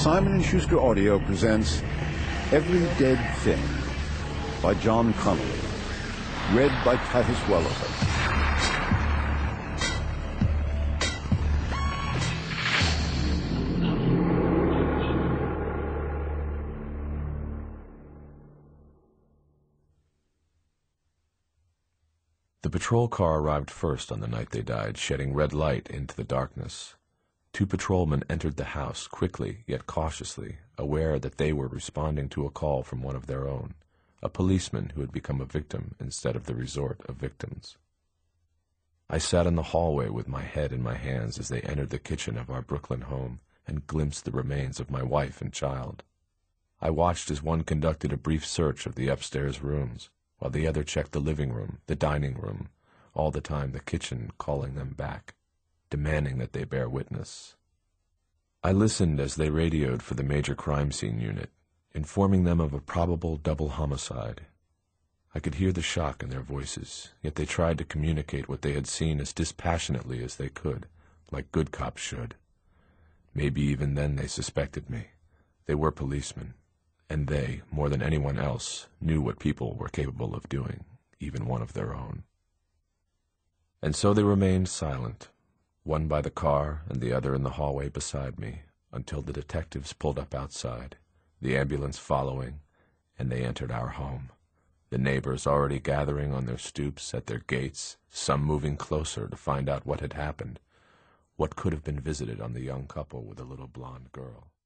Simon & Schuster Audio presents Every Dead Thing by John Connolly, read by Titus Welliver. The patrol car arrived first on the night they died, shedding red light into the darkness. 2 patrolmen entered the house, quickly yet cautiously, aware that they were responding to a call from one of their own, a policeman who had become a victim instead of the resort of victims. I sat in the hallway with my head in my hands as they entered the kitchen of our Brooklyn home and glimpsed the remains of my wife and child. I watched as one conducted a brief search of the upstairs rooms, while the other checked the living room, the dining room, all the time the kitchen calling them back, demanding that they bear witness. I listened as they radioed for the major crime scene unit, informing them of a probable double homicide. I could hear the shock in their voices, yet they tried to communicate what they had seen as dispassionately as they could, like good cops should. Maybe even then they suspected me. They were policemen, and they, more than anyone else, knew what people were capable of doing, even one of their own. And so they remained silent, one by the car and the other in the hallway beside me, until the detectives pulled up outside, the ambulance following, and they entered our home, the neighbors already gathering on their stoops at their gates, some moving closer to find out what had happened, what could have been visited on the young couple with a little blonde girl.